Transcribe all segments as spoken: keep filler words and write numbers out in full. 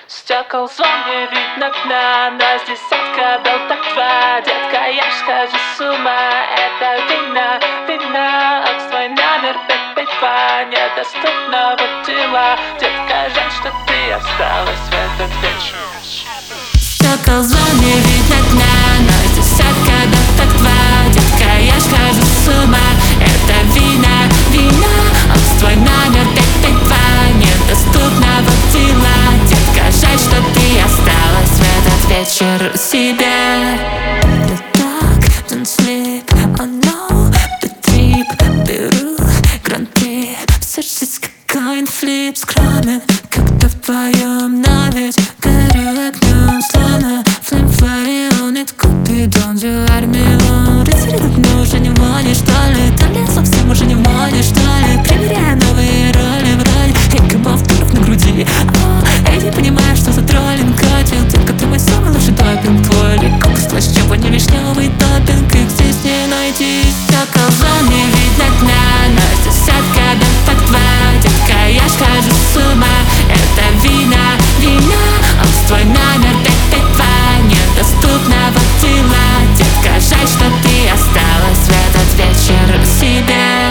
Стекол звон, не видно дна, но с десятка бел так два. Детка, я ж схожу с ума, это вина, вина. От твой номер пять пять два недоступного дела. Детка, жаль, что ты осталась в этот вечер. Стекол звон, не видно дна, но с десятка бел так два. Детка, я ж схожу с ума, это вина, вина. От твой номер пять пять два недоступного дела. Жаль, что ты осталась в этот вечер у себя. The dog don't sleep, oh no, the trip. Беру гран-при, все жизнь как коин-флип. Скромен, когда вдвоем, но ведь горю огнем. Словно флейм флейм, Купидон, Дюар Милон. Рыцари давно уже не моне, что ли? Там я совсем уже не моне, что ли? Примеряя новые роли в роли. И кабан вторых на груди. Эй, не понимаешь, что за троллинг катил. Только ты мой самый лучший допинг. Твой ликок с слащавой, не вишневый топинг. Их здесь не найти. Стекол звон, не видно дна, но с десятка бел так два. Детка, я ж схожу с ума, это вина, вина. Он твой номер пять пять два недоступного дела. Детка, жаль, что ты осталась в этот вечер у себя.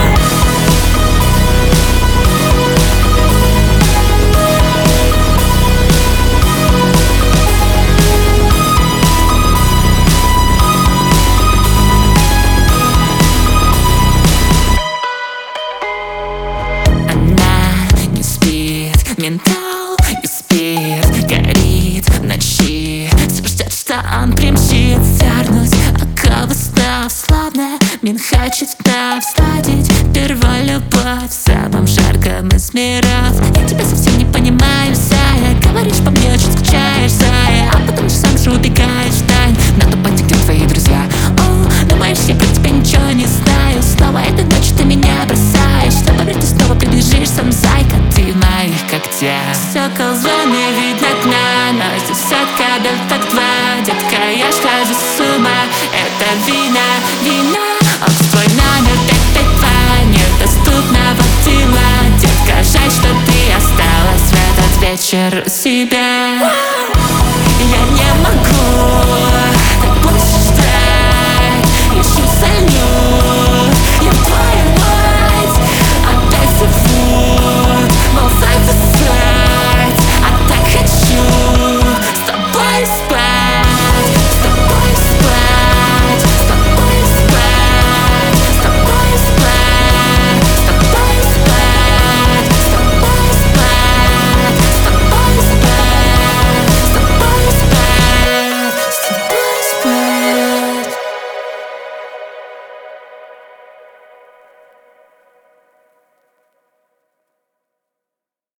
Ментал и спирт горит в ночи. Все ждет, что он примчит. Свернуть оковы став, словно минхачит вдав. Сладить первую любовь в самом жарком из миров. Я тебя совсем не понимаю, зая. Говоришь по мне, очень скучаешь, зая. А потом же сам же убегаешь в тайну. На тупотик твои друзья. О, думаешь, я про тебя ничего не знаю. Снова этой ночью ты меня бросаешь. Снова ты снова прибежишь, сам зайка, ты в моих когтях. Стекол звон, не видно дна, но с десятка бел так два. Детка, я ж схожу с ума, это вина, вина. Он твой номер пять пять два недоступного дела. Детка, жаль, что ты осталась в этот вечер у себя.